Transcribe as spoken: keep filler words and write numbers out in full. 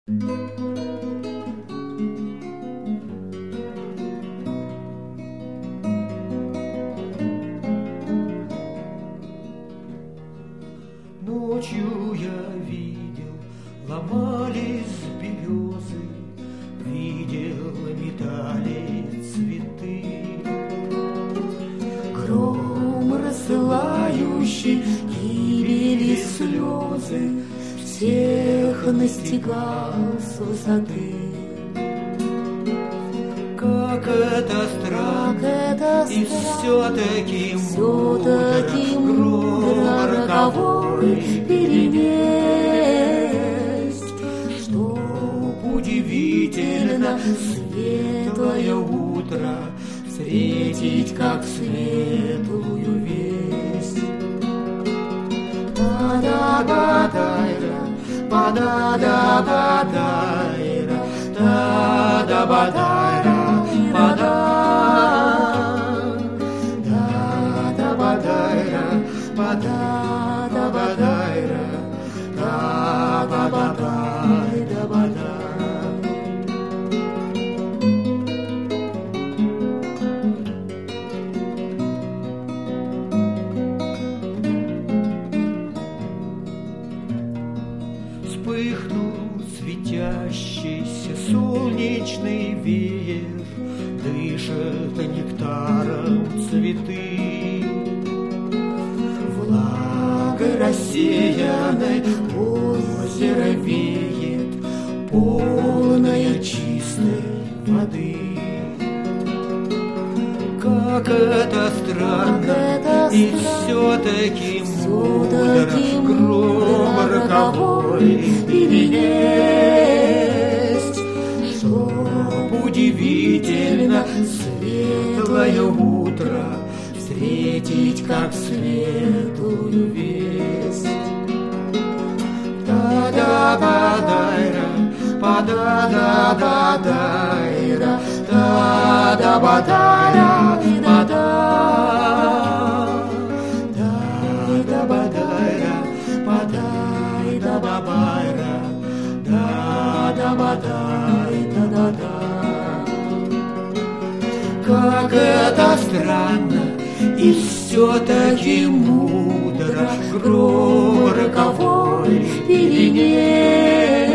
Ночью я видел, ломались березы, видел, метали цветы. Гром рассылающий гибели слезы всех настигал с высоты. Как это странно, Как это и все-таки все-таки мудро роковой перенесть, чтоб удивительно светлое утро встретить как светлую весть. Па-да-ба-дайра, па-да-да-ба-дайра, да-да-ба-дайра, па-да. Да-да-ба-дайра, па-да-да-ба-дайра, да-ба-ба-дай-да-ба-да. Вспыхнул светящийся солнечный веер, дышат нектаром цветы. Влагой рассеянной озеро веет, полное чистой воды. Как это странно, это и странно, все-таки мудро все-таки гром мудро роковой перенесть, чтоб удивительно светлое утро встретить как светлую весть. Да-да-ба-дайра, па-да-да-да-дайра, да-да-ба-дайра, па-да. Да-да-ба-дайра, па-дай-да-ба-байра, да-да-ба-дай-да-да-да. Как это странно, и все-таки мудро гром роковой перенесть.